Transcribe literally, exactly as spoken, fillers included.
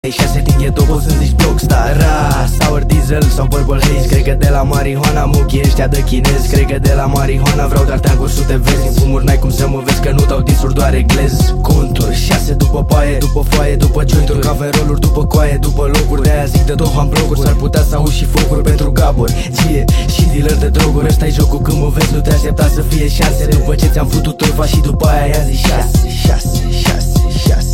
șase din ghetto poți să zici blockstar. Ra, sour diesel sau purple haze. Cred că de la marihuana muchii ăștia de chinez. Cred că de la marihuana vreau dar cu sute vezi. Din fumuri n-ai cum să mă vezi că nu dau disuri, doar reglez conturi. Șase după paie, după foaie, după jointuri, caveroluri, după coaie, după locuri. De-aia zic de tot am blocuri. S-ar putea să auzi și focuri pentru gaburi, gie și dealer de droguri. Ăsta-i jocul, când mă vezi nu te aștepta să fie șanse. După ce ți-am futut torfa și după aia i-a zis șase, șase, șase, șase.